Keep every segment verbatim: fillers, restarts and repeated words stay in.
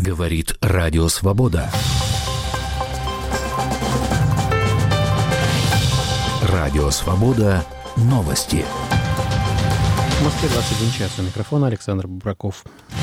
Говорит Радио Свобода. Радио Свобода. Новости. В Москве двадцать один час. У микрофона Александр Бубраков.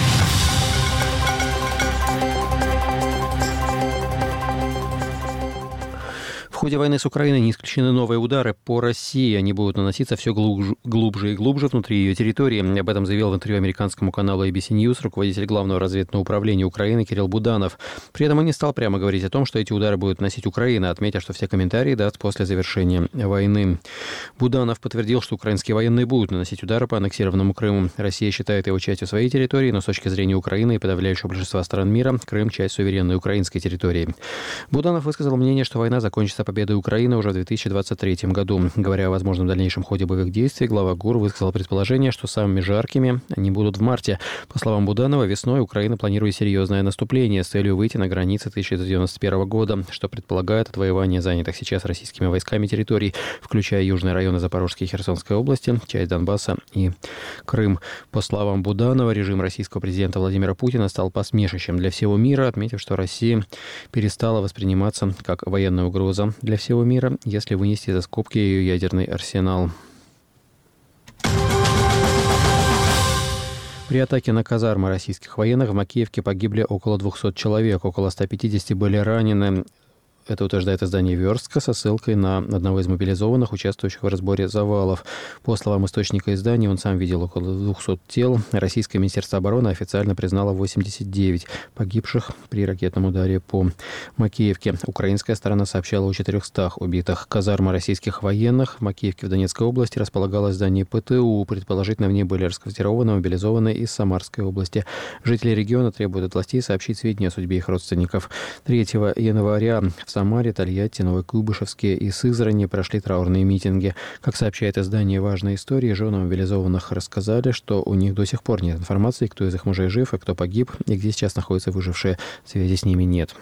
В ходе войны с Украиной не исключены новые удары по России. Они будут наноситься все глубже, глубже и глубже внутри ее территории. Об этом заявил в интервью американскому каналу эй би си News руководитель Главного разведывательного управления Украины Кирилл Буданов. При этом он не стал прямо говорить о том, что эти удары будет наносить Украина, отметив, что все комментарии даст после завершения войны. Буданов подтвердил, что украинские военные будут наносить удары по аннексированному Крыму. Россия считает его частью своей территории, но с точки зрения Украины и подавляющего большинства стран мира, Крым – часть суверенной украинской территории. Буданов высказал мнение, что война закончится победой Украины уже в две тысячи двадцать третьем году. Говоря о возможном дальнейшем ходе боевых действий, глава ГУР высказал предположение, что самыми жаркими они будут в марте. По словам Буданова, весной Украина планирует серьезное наступление с целью выйти на границы тысяча девятьсот девяносто первого года, что предполагает отвоевание занятых сейчас российскими войсками территорий, включая южные районы Запорожской и Херсонской области, часть Донбасса и Крым. По словам Буданова, режим российского президента Владимира Путина стал посмешищем для всего мира, отметив, что Россия перестала восприниматься как военная угроза для всего мира, если вынести за скобки ее ядерный арсенал. При атаке на казармы российских военных в Макеевке погибли около двухсот человек, около ста пятидесяти были ранены. Это утверждает издание «Верстка» со ссылкой на одного из мобилизованных, участвующих в разборе завалов. По словам источника издания, он сам видел около двухсот тел. Российское Министерство обороны официально признало восемьдесят девять погибших при ракетном ударе по Макеевке. Украинская сторона сообщала о четырехстах убитых. Казарма российских военных в Макеевке в Донецкой области располагалась в здании ПТУ. Предположительно, в ней были расквартированы мобилизованные из Самарской области. Жители региона требуют от властей сообщить сведения о судьбе их родственников. третьего января в Самаре, Тольятти, Новокуйбышевске и Сызрани прошли траурные митинги. Как сообщает издание «Важные истории», жены мобилизованных рассказали, что у них до сих пор нет информации, кто из их мужей жив и кто погиб, и где сейчас находятся выжившие. Связи с ними нет.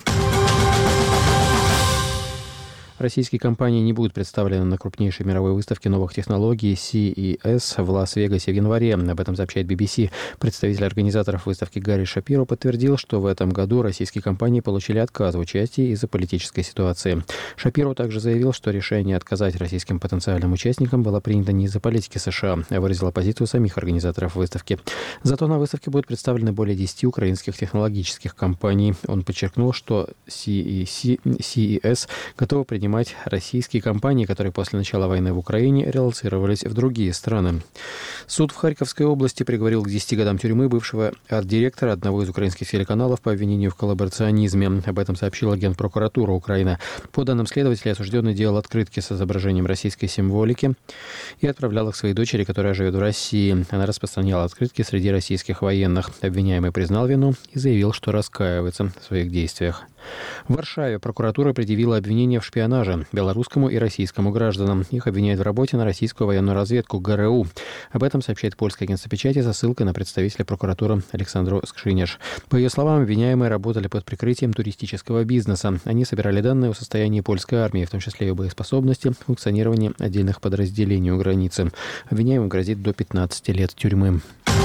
Российские компании не будут представлены на крупнейшей мировой выставке новых технологий си и эс в Лас-Вегасе в январе. Об этом сообщает би би си. Представитель организаторов выставки Гарри Шапиро подтвердил, что в этом году российские компании получили отказ в участии из-за политической ситуации. Шапиро также заявил, что решение отказать российским потенциальным участникам было принято не из-за политики США, а выразило позицию самих организаторов выставки. Зато на выставке будут представлены более десяти украинских технологических компаний. Он подчеркнул, что си и эс готовы принимать российские компании, которые после начала войны в Украине релоцировались в другие страны. Суд в Харьковской области приговорил к десяти годам тюрьмы бывшего арт-директора одного из украинских телеканалов по обвинению в коллаборационизме. Об этом сообщила Генпрокуратура Украины. По данным следователя, осужденный делал открытки с изображением российской символики и отправлял их своей дочери, которая живет в России. Она распространяла открытки среди российских военных. Обвиняемый признал вину и заявил, что раскаивается в своих действиях. В Варшаве прокуратура предъявила обвинения в шпионаже белорусскому и российскому гражданам. Их обвиняют в работе на российскую военную разведку ГРУ. Об этом сообщает польское агентство печати со ссылкой на представителя прокуратуры Александру Скшиняш. По ее словам, обвиняемые работали под прикрытием туристического бизнеса. Они собирали данные о состоянии польской армии, в том числе ее боеспособности, функционировании отдельных подразделений у границы. Обвиняемым грозит до пятнадцати лет тюрьмы.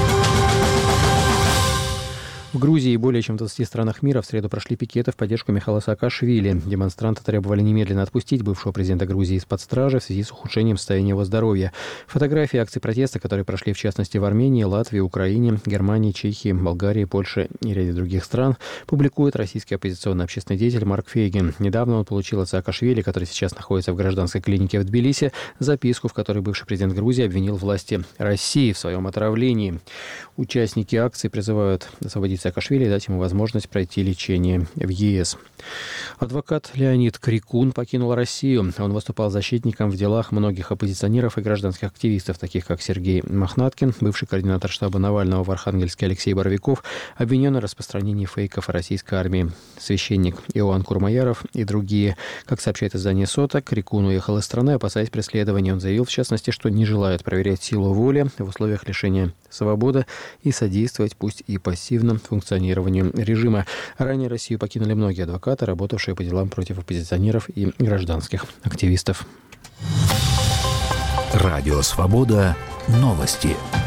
В Грузии и более чем в двадцати странах мира в среду прошли пикеты в поддержку Михаила Саакашвили. Демонстранты требовали немедленно отпустить бывшего президента Грузии из-под стражи в связи с ухудшением состояния его здоровья. Фотографии акций протеста, которые прошли в частности в Армении, Латвии, Украине, Германии, Чехии, Болгарии, Польше и ряде других стран, публикует российский оппозиционный общественный деятель Марк Фейгин. Недавно он получил от Саакашвили, который сейчас находится в гражданской клинике в Тбилиси, записку, в которой бывший президент Грузии обвинил власти России в своем отравлении. Участники акции призывают освободить Саакашвили и дать ему возможность пройти лечение в ЕС. Адвокат Леонид Крикун покинул Россию. Он выступал защитником в делах многих оппозиционеров и гражданских активистов, таких как Сергей Мохнаткин, бывший координатор штаба Навального в Архангельске Алексей Боровиков, обвиненный в распространении фейков о российской армии, священник Иоанн Курмаяров и другие. Как сообщает издание «Сота», Крикун уехал из страны, опасаясь преследования. Он заявил, в частности, что не желает проверять силу воли в условиях лишения свободы и содействовать, пусть и пассивно, функционированию режима. Ранее Россию покинули многие адвокаты, работавшие по делам против оппозиционеров и гражданских активистов. Радио «Свобода». Новости.